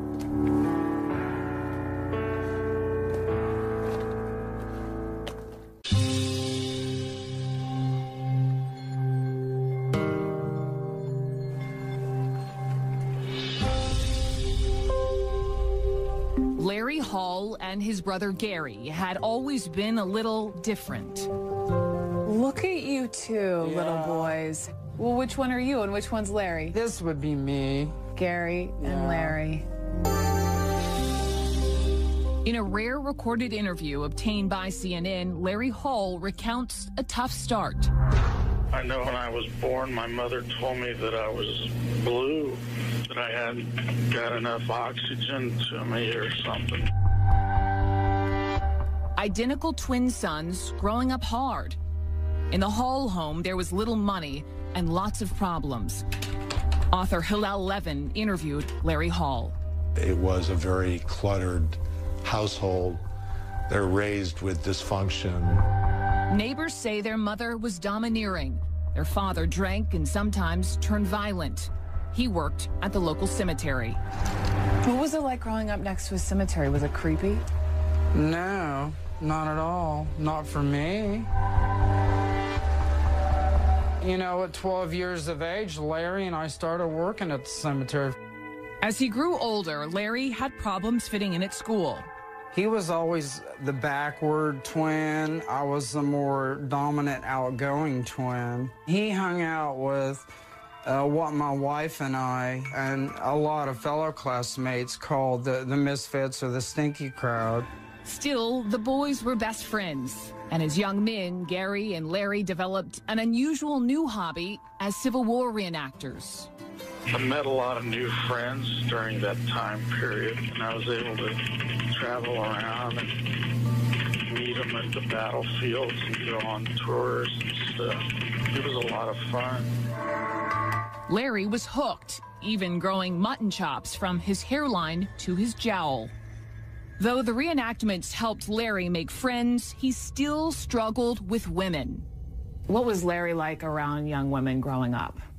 [SPEAKER 2] Larry Hall and his brother Gary had always been a little different.
[SPEAKER 7] Look at you two,
[SPEAKER 12] Yeah.
[SPEAKER 7] little boys. Well, which one are you and which one's Larry?
[SPEAKER 12] This would be me.
[SPEAKER 7] Gary
[SPEAKER 12] Yeah.
[SPEAKER 7] and Larry.
[SPEAKER 2] In a rare recorded interview obtained by C N N, Larry Hall recounts a tough start.
[SPEAKER 13] I know when I was born, my mother told me that I was blue, that I hadn't got enough oxygen to me or something.
[SPEAKER 2] Identical twin sons growing up hard. In the Hall home, there was little money and lots of problems. Author Hillel Levin interviewed Larry Hall.
[SPEAKER 14] It was a very cluttered household. They're raised with dysfunction.
[SPEAKER 2] Neighbors say their mother was domineering. Their father drank and sometimes turned violent. He worked at the local cemetery.
[SPEAKER 7] What was it like growing up next to a cemetery? Was it creepy?
[SPEAKER 12] No, not at all. Not for me. You know, at twelve years of age, Larry and I started working at the cemetery.
[SPEAKER 2] As he grew older, Larry had problems fitting in at school.
[SPEAKER 12] He was always the backward twin. I was the more dominant, outgoing twin. He hung out with uh, what my wife and I and a lot of fellow classmates called the, the misfits or the stinky crowd.
[SPEAKER 2] Still, the boys were best friends. And as young men, Gary and Larry developed an unusual new hobby as Civil War reenactors.
[SPEAKER 13] I met a lot of new friends during that time period, and I was able to travel around and meet them at the battlefields and go on tours and stuff. It was a lot of fun.
[SPEAKER 2] Larry was hooked, even growing mutton chops from his hairline to his jowl. Though the reenactments helped Larry make friends, he still struggled with women.
[SPEAKER 7] What was Larry like around young women growing up?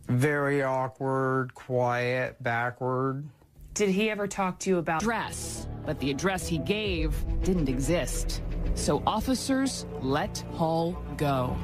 [SPEAKER 12] Very awkward, quiet, backward.
[SPEAKER 7] Did he ever talk to you about
[SPEAKER 2] address? But the address he gave didn't exist. So officers let Hall go.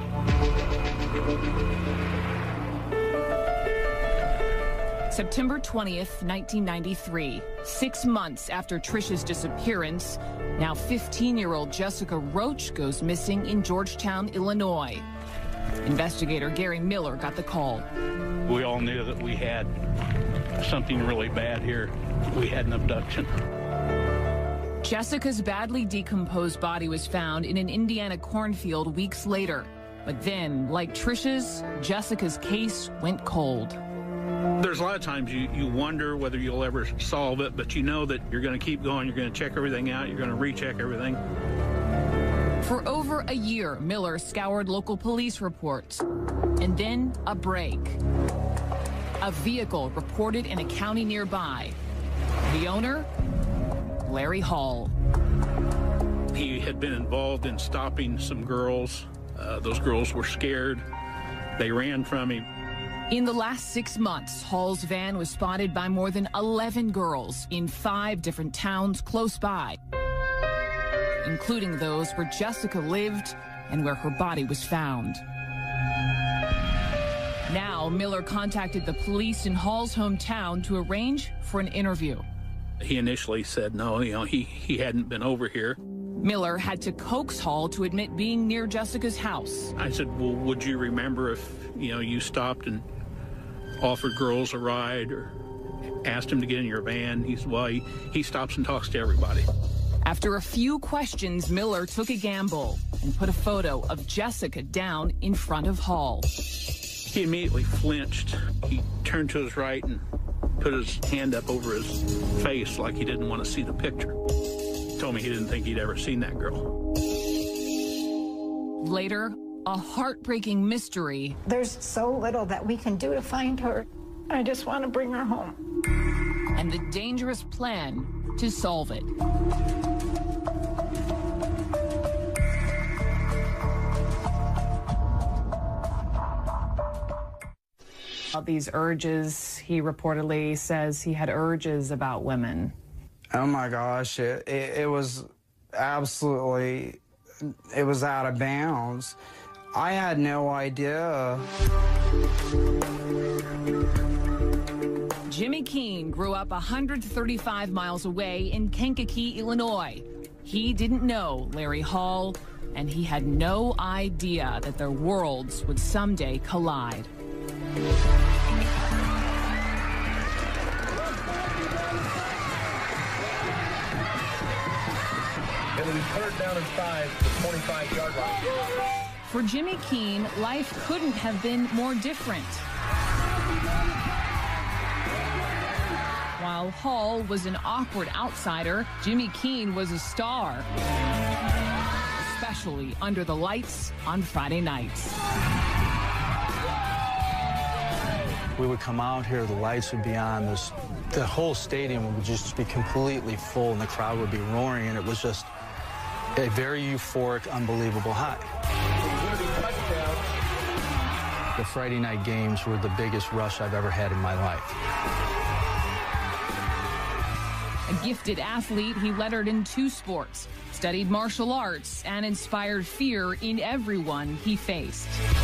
[SPEAKER 2] September twentieth, nineteen ninety-three, six months after Trisha's disappearance, now fifteen-year-old Jessica Roach goes missing in Georgetown, Illinois. Investigator Gary Miller got the call.
[SPEAKER 11] We all knew that we had something really bad here. We had an abduction.
[SPEAKER 2] Jessica's badly decomposed body was found in an Indiana cornfield weeks later. But then, like Trisha's, Jessica's case went cold.
[SPEAKER 11] There's a lot of times you, you wonder whether you'll ever solve it, but you know that you're going to keep going, you're going to check everything out, you're going to recheck everything.
[SPEAKER 2] For over a year, Miller scoured local police reports. And then a break. A vehicle reported in a county nearby. The owner, Larry Hall.
[SPEAKER 11] He had been involved in stopping some girls. Uh, those girls were scared. They ran from him.
[SPEAKER 2] In the last six months, Hall's van was spotted by more than eleven girls in five different towns close by, including those where Jessica lived and where her body was found. Now, Miller contacted the police in Hall's hometown to arrange for an interview.
[SPEAKER 11] He initially said no, you know, he, he hadn't been over here.
[SPEAKER 2] Miller had to coax Hall to admit being near Jessica's house.
[SPEAKER 11] I said, well, would you remember if, you know, you stopped and offered girls a ride or asked him to get in your van? He said, well, he, he stops and talks to everybody.
[SPEAKER 2] After a few questions, Miller took a gamble and put a photo of Jessica down in front of Hall.
[SPEAKER 11] He immediately flinched. He turned to his right and put his hand up over his face like he didn't want to see the picture. Told me he didn't think he'd ever seen that girl.
[SPEAKER 2] Later, a heartbreaking mystery.
[SPEAKER 6] There's so little that we can do to find her. I just want to bring her home.
[SPEAKER 2] And the dangerous plan to solve it.
[SPEAKER 7] These urges, he reportedly says he had urges about women.
[SPEAKER 12] Oh my gosh, it, it, it was absolutely, it was out of bounds. I had no idea.
[SPEAKER 2] Jimmy Keene grew up one hundred thirty-five miles away in Kankakee, Illinois. He didn't know Larry Hall, and he had no idea that their worlds would someday collide.
[SPEAKER 15] It'll be third down and five to the twenty-five yard line.
[SPEAKER 2] For Jimmy Keene, life couldn't have been more different. While Hall was an awkward outsider, Jimmy Keene was a star, especially under the lights on Friday nights.
[SPEAKER 4] We would come out here, the lights would be on, this, the whole stadium would just be completely full and the crowd would be roaring, and it was just a very euphoric, unbelievable high. The Friday night games were the biggest rush I've ever had in my life.
[SPEAKER 2] A gifted athlete, he lettered in two sports, studied martial arts, and inspired fear in everyone he faced.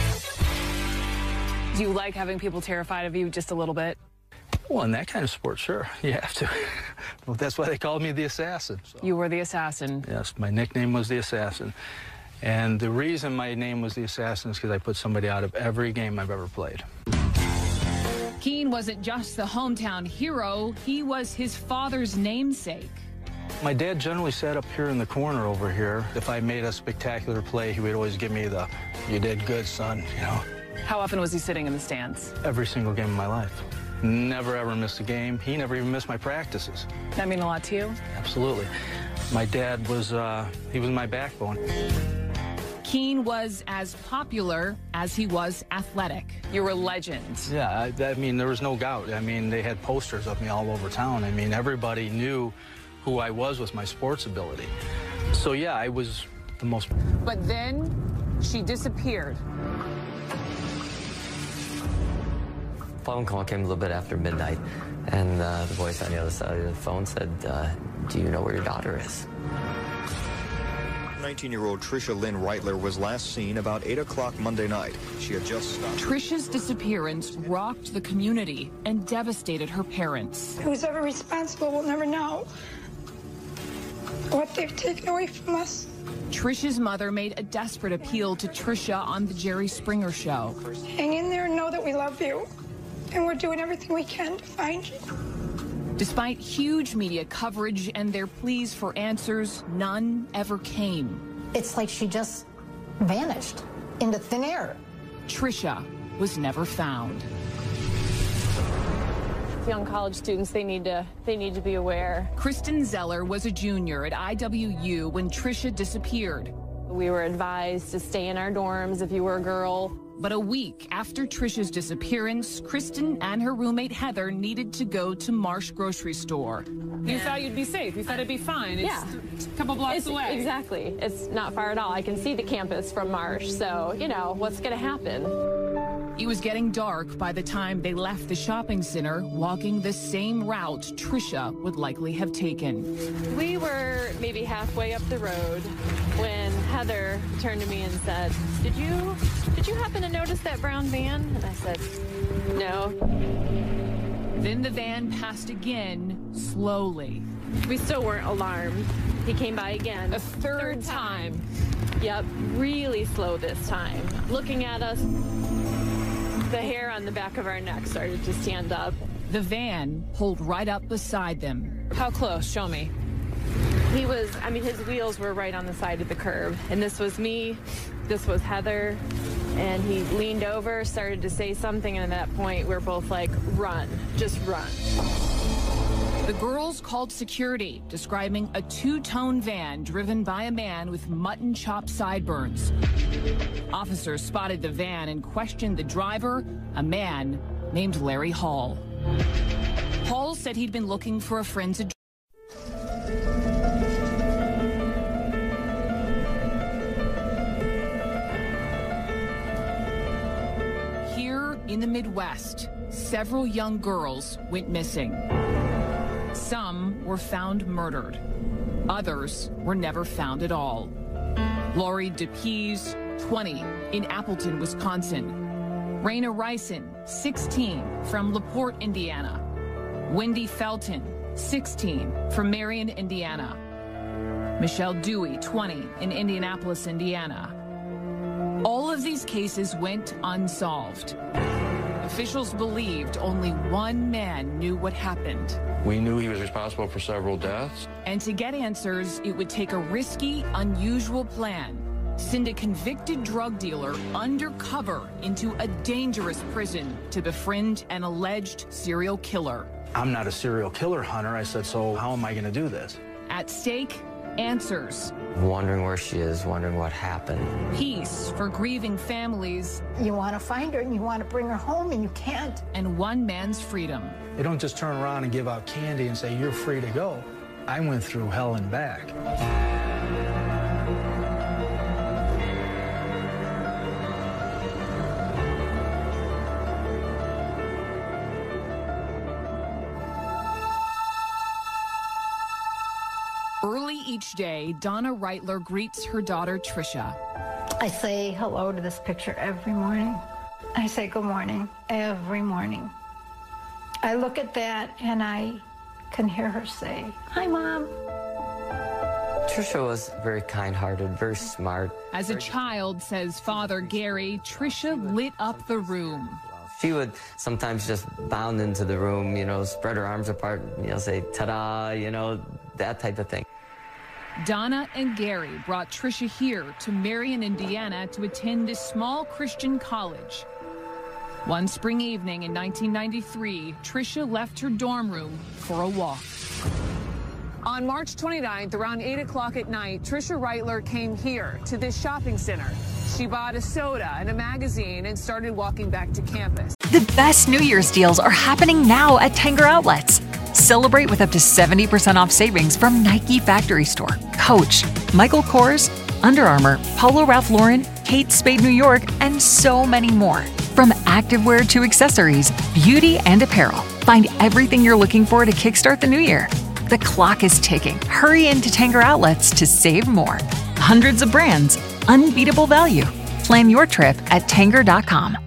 [SPEAKER 7] Do you like having people terrified of you just a little bit?
[SPEAKER 4] Well, in that kind of sport, sure, you have to. Well, that's why they called me the Assassin. So.
[SPEAKER 7] You were the Assassin.
[SPEAKER 4] Yes, my nickname was the Assassin. And the reason my name was the Assassin is because I put somebody out of every game I've ever played.
[SPEAKER 2] Keene wasn't just the hometown hero, he was his father's namesake.
[SPEAKER 4] My dad generally sat up here in the corner over here. If I made a spectacular play, he would always give me the, "You did good, son," you know.
[SPEAKER 7] How often was he sitting in the stands?
[SPEAKER 4] Every single game of my life. Never ever missed a game. He never even missed my practices.
[SPEAKER 7] That mean a lot to you?
[SPEAKER 4] Absolutely. My dad was, uh, he was my backbone.
[SPEAKER 2] Keene was as popular as he was athletic.
[SPEAKER 7] You're a legend.
[SPEAKER 4] Yeah, I, I mean, there was no doubt. I mean, they had posters of me all over town. I mean, everybody knew who I was with my sports ability. So, yeah, I was the most...
[SPEAKER 7] But then she disappeared.
[SPEAKER 5] phone call came a little bit after midnight, and uh, the voice on the other side of the phone said, uh, do you know where your daughter is?
[SPEAKER 8] nineteen-year-old Trisha Lynn Reitler was last seen about eight o'clock Monday night. She had just stopped.
[SPEAKER 2] Trisha's disappearance rocked the community and devastated her parents.
[SPEAKER 9] Who's ever responsible will never know what they've taken away from us.
[SPEAKER 2] Trisha's mother made a desperate appeal to Trisha on the Jerry Springer Show.
[SPEAKER 9] Hang in there and know that we love you, and we're doing everything we can to find you.
[SPEAKER 2] Despite huge media coverage and their pleas for answers, none ever came.
[SPEAKER 6] It's like she just vanished into thin air.
[SPEAKER 2] Trisha was never found.
[SPEAKER 10] Young college students, they need to they need to be aware.
[SPEAKER 2] Kristen Zeller was a junior at I W U when Trisha disappeared.
[SPEAKER 10] We were advised to stay in our dorms if you were a girl.
[SPEAKER 2] But a week after Trisha's disappearance, Kristen and her roommate Heather needed to go to Marsh grocery store.
[SPEAKER 7] You thought you'd be safe. You thought it'd be fine. It's
[SPEAKER 10] Yeah.
[SPEAKER 7] a couple blocks
[SPEAKER 10] It's,
[SPEAKER 7] away.
[SPEAKER 10] Exactly. It's not far at all. I can see the campus from Marsh, so, you know, what's going to happen?
[SPEAKER 2] It was getting dark by the time they left the shopping center, walking the same route Trisha would likely have taken.
[SPEAKER 10] We were maybe halfway up the road when Heather turned to me and said, did you, did you happen to notice that brown van? And I said, no.
[SPEAKER 2] Then the van passed again, slowly.
[SPEAKER 10] We still weren't alarmed. He came by again.
[SPEAKER 2] A third, third time.
[SPEAKER 10] time. Yep, really slow this time. Looking at us, the hair on the back of our neck started to stand up.
[SPEAKER 2] The van pulled right up beside them.
[SPEAKER 7] How close? Show me.
[SPEAKER 10] He was, I mean, his wheels were right on the side of the curb. And this was me, this was Heather. And he leaned over, started to say something, and at that point, we're both like, run, just run.
[SPEAKER 2] The girls called security, describing a two-tone van driven by a man with mutton chop sideburns. Officers spotted the van and questioned the driver, a man named Larry Hall. Hall said he'd been looking for a friend's address. Here in the Midwest, several young girls went missing. Some were found murdered. Others were never found at all. Lori DePease, twenty, in Appleton, Wisconsin. Raina Ryson, sixteen, from LaPorte, Indiana. Wendy Felton, sixteen, from Marion, Indiana. Michelle Dewey, twenty, in Indianapolis, Indiana. All of these cases went unsolved. Officials believed only one man knew what happened.
[SPEAKER 3] We knew he was responsible for several deaths.
[SPEAKER 2] And to get answers, it would take a risky, unusual plan. Send a convicted drug dealer undercover into a dangerous prison to befriend an alleged serial killer.
[SPEAKER 4] I'm not a serial killer hunter. I said, so how am I going to do this?
[SPEAKER 2] At stake, answers.
[SPEAKER 5] Wondering where she is, wondering what happened.
[SPEAKER 2] Peace for grieving families.
[SPEAKER 6] You want to find her and you want to bring her home and you can't.
[SPEAKER 2] And one man's freedom.
[SPEAKER 4] They don't just turn around and give out candy and say, you're free to go. I went through hell and back.
[SPEAKER 2] Early each day, Donna Reitler greets her daughter, Trisha.
[SPEAKER 6] I say hello to this picture every morning. I say good morning every morning. I look at that and I can hear her say, hi, Mom.
[SPEAKER 5] Trisha was very kind-hearted, very smart.
[SPEAKER 2] As a child, says Father Gary, Trisha lit up the room.
[SPEAKER 5] She would sometimes just bound into the room, you know, spread her arms apart, you know, say, ta-da, you know, that type of thing.
[SPEAKER 2] Donna and Gary brought Trisha here to Marion, Indiana to attend a small Christian college. One spring evening in nineteen ninety-three, Trisha left her dorm room for a walk.
[SPEAKER 7] On March twenty-ninth, around eight o'clock at night, Trisha Reitler came here to this shopping center. She bought a soda and a magazine and started walking back to campus.
[SPEAKER 1] The best New Year's deals are happening now at Tanger Outlets. Celebrate with up to seventy percent off savings from Nike Factory Store, Coach, Michael Kors, Under Armour, Polo Ralph Lauren, Kate Spade New York, and so many more. From activewear to accessories, beauty and apparel, find everything you're looking for to kickstart the new year. The clock is ticking. Hurry into Tanger Outlets to save more. Hundreds of brands, unbeatable value. Plan your trip at Tanger dot com.